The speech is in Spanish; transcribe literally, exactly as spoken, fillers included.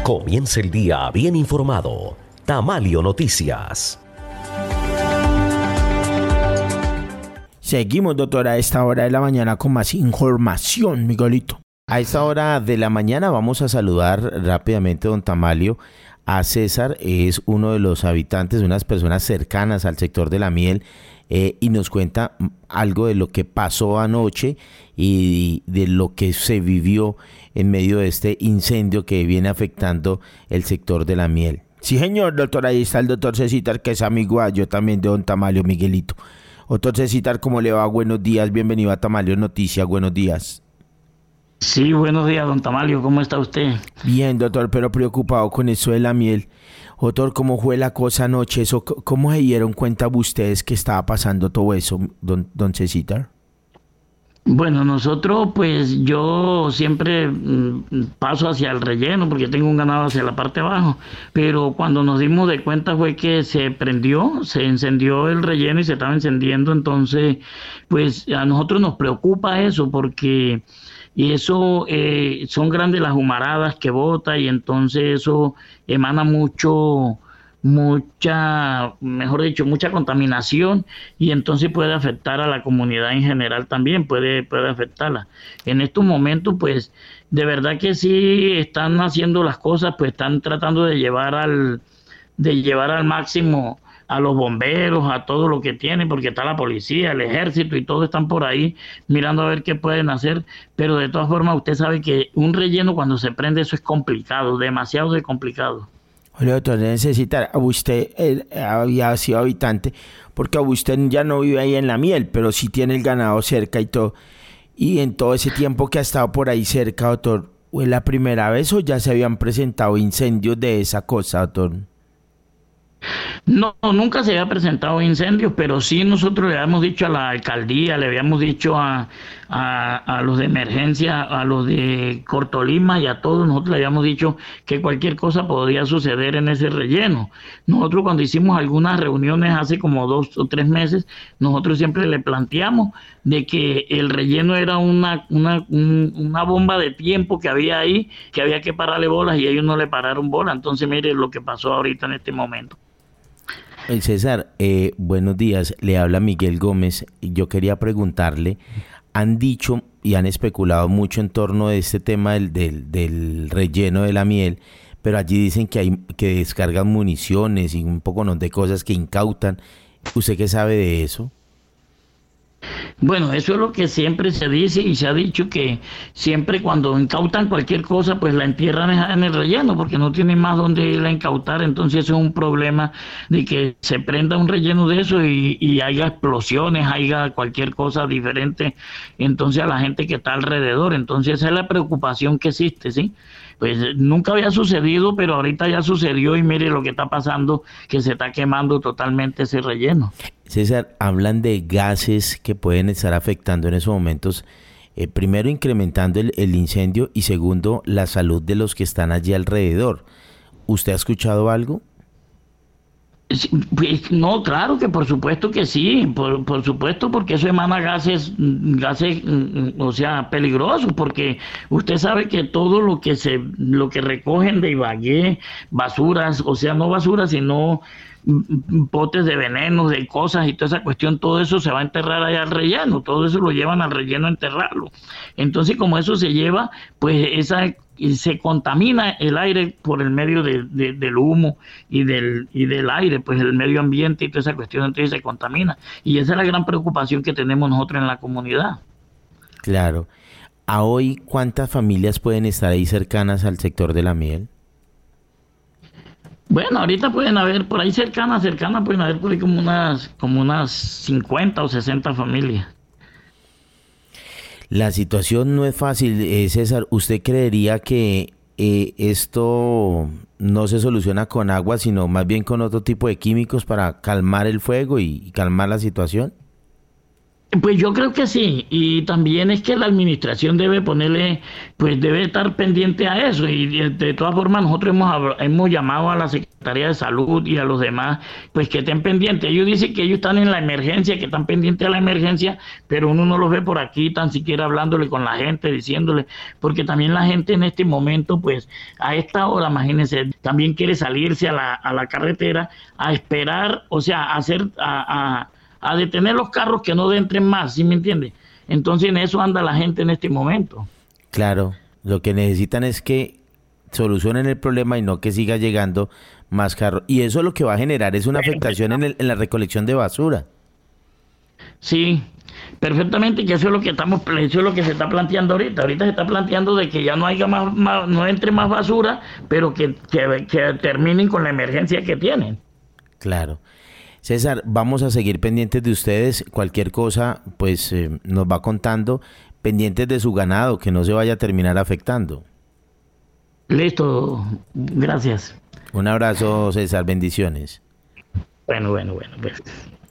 Comienza el día bien informado. Tamalio Noticias. Seguimos, doctora, a esta hora de la mañana con más información, Miguelito. A esta hora de la mañana vamos a saludar rápidamente, don Tamalio, a César. Es uno de los habitantes, unas personas cercanas al sector de la miel, eh, y nos cuenta algo de lo que pasó anoche y de lo que se vivió en medio de este incendio que viene afectando el sector de la miel. Sí, señor, doctor, ahí está el doctor Cecitar, que es amigo ah, yo también de don Tamalio, Miguelito. Doctor Cecitar, ¿cómo le va? Buenos días, bienvenido a Tamalio Noticias, buenos días. Sí, buenos días, don Tamalio, ¿cómo está usted? Bien, doctor, pero preocupado con eso de la miel. Doctor, ¿cómo fue la cosa anoche? Eso, ¿cómo se dieron cuenta ustedes que estaba pasando todo eso, don, don Cecitar? Bueno, nosotros, pues yo siempre mm, paso hacia el relleno porque tengo un ganado hacia la parte de abajo, pero cuando nos dimos de cuenta fue que se prendió, se encendió el relleno y se estaba encendiendo, entonces, pues a nosotros nos preocupa eso porque y eso eh, son grandes las humaradas que bota y entonces eso emana mucho, mucha, mejor dicho, mucha contaminación y entonces puede afectar a la comunidad en general también, puede, puede afectarla. En estos momentos, pues, de verdad que sí están haciendo las cosas, pues están tratando de llevar al, de llevar al máximo a los bomberos, a todo lo que tienen, porque está la policía, el ejército y todos están por ahí mirando a ver qué pueden hacer, pero de todas formas usted sabe que un relleno cuando se prende eso es complicado, demasiado de complicado. Oye, doctor, necesita, usted eh, había sido habitante, porque usted ya no vive ahí en la miel, pero sí tiene el ganado cerca y todo, y en todo ese tiempo que ha estado por ahí cerca, doctor, ¿fue la primera vez o ya se habían presentado incendios de esa cosa, doctor? No, nunca se había presentado incendios, pero sí nosotros le habíamos dicho a la alcaldía, le habíamos dicho a, a, a los de emergencia, a los de Cortolima y a todos, nosotros le habíamos dicho que cualquier cosa podría suceder en ese relleno. Nosotros cuando hicimos algunas reuniones hace como dos o tres meses, nosotros siempre le planteamos de que el relleno era una, una, un, una bomba de tiempo que había ahí, que había que pararle bolas y ellos no le pararon bolas. Entonces mire lo que pasó ahorita en este momento. El César, eh, buenos días, le habla Miguel Gómez. Yo quería preguntarle, han dicho y han especulado mucho en torno de este tema del, del, del relleno de la miel, pero allí dicen que hay que descargan municiones y un poco de cosas que incautan. ¿Usted qué sabe de eso? Bueno, eso es lo que siempre se dice y se ha dicho, que siempre cuando incautan cualquier cosa, pues la entierran en el relleno porque no tienen más donde ir a incautar. Entonces eso es un problema de que se prenda un relleno de eso y, y haya explosiones, haya cualquier cosa diferente, entonces a la gente que está alrededor. Entonces esa es la preocupación que existe, ¿sí? Pues nunca había sucedido, pero ahorita ya sucedió y mire lo que está pasando, que se está quemando totalmente ese relleno. César, hablan de gases que pueden estar afectando en esos momentos, eh, primero incrementando el, el incendio y segundo la salud de los que están allí alrededor. ¿Usted ha escuchado algo? Pues no, claro que por supuesto que sí, por, por supuesto, porque eso emana gases, gases, o sea, peligrosos, porque usted sabe que todo lo que se, lo que recogen de Ibagué, basuras, o sea, no basuras, sino potes de venenos, de cosas y toda esa cuestión, todo eso se va a enterrar allá al relleno, todo eso lo llevan al relleno a enterrarlo. Entonces, como eso se lleva, pues esa se contamina el aire por el medio de, de, del humo y del y del aire, pues el medio ambiente y toda esa cuestión, entonces se contamina. Y esa es la gran preocupación que tenemos nosotros en la comunidad. Claro. ¿A hoy cuántas familias pueden estar ahí cercanas al sector de la miel? Bueno, ahorita pueden haber, por ahí cercanas, cercanas, pueden haber por ahí como unas, como unas cincuenta o sesenta familias. La situación no es fácil, eh, César. ¿Usted creería que eh, esto no se soluciona con agua, sino más bien con otro tipo de químicos para calmar el fuego y, y calmar la situación? Pues yo creo que sí, y también es que la administración debe ponerle, pues debe estar pendiente a eso, y de, de todas formas nosotros hemos, habl- hemos llamado a la Secretaría de Salud y a los demás, pues que estén pendientes. Ellos dicen que ellos están en la emergencia, que están pendientes a la emergencia, pero uno no los ve por aquí, tan siquiera hablándole con la gente, diciéndole, porque también la gente en este momento, pues a esta hora, imagínense, también quiere salirse a la, a la carretera a esperar, o sea, a hacer, a, a a detener los carros que no entren más, ¿sí me entiende? Entonces en eso anda la gente en este momento. Claro, lo que necesitan es que solucionen el problema y no que siga llegando más carros. Y eso lo que va a generar es una afectación en, el- en la recolección de basura. Sí, perfectamente, que eso es lo que estamos, eso es lo que se está planteando ahorita. Ahorita se está planteando de que ya no haya más, más- no entre más basura, pero que, que, que terminen con la emergencia que tienen. Claro. César, vamos a seguir pendientes de ustedes. Cualquier cosa, pues eh, nos va contando. Pendientes de su ganado, que no se vaya a terminar afectando. Listo, gracias. Un abrazo, César. Bendiciones. Bueno, bueno, bueno, pues.